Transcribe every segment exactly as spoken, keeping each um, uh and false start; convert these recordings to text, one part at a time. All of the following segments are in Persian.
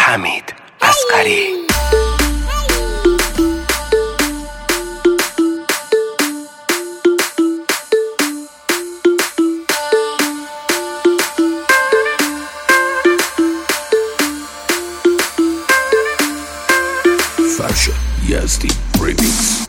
حمید اصغری. فرشاد یزدی ریمیکس.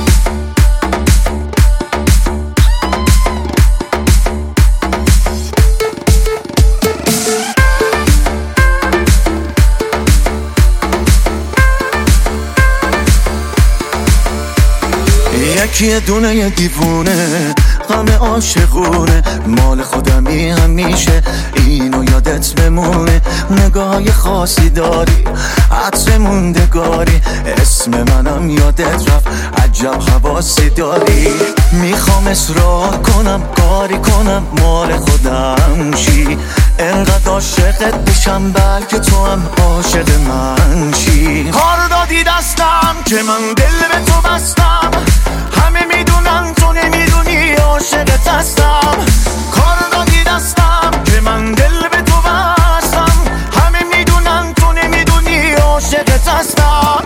یکی دونه یه دیوونه غم عاشقونه، مال خودمی همیشه اینو یادت بمونه. نگاه خاصی داری، عطر موندگاری، اسم منم یادت رفت، عجب حواسی داری. میخوام اصرار کنم، کاری کنم مال خودم شی، انقدر عاشقت بشم بلکه تو هم عاشق من شی. کار دادی دستم که من دل به تو بستم، همه میدونن تو نمیدونی عاشقت هستم. کار دادی دستم که من دل به تو بستم، همه میدونن تو نمیدونی عاشقت هستم.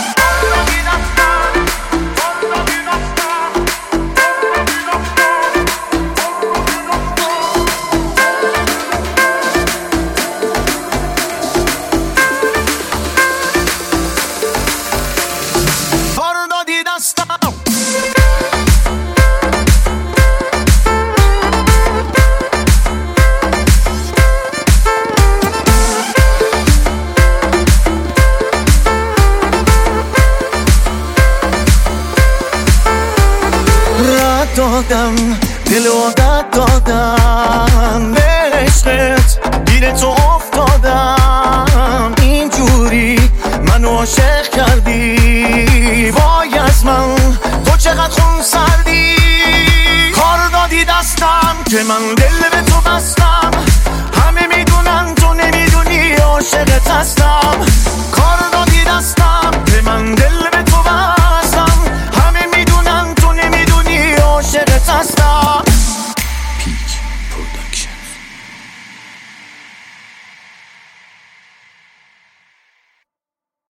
دادم دل و عادت دادم، به عشقت گیر تو افتادم. اینجوری منو عاشق کردی، وای از من تو چقدر خون سردی. کار دادی دستم که من دل به تو بستم، همه میدونن تو نمیدونی عاشقت هستم. کار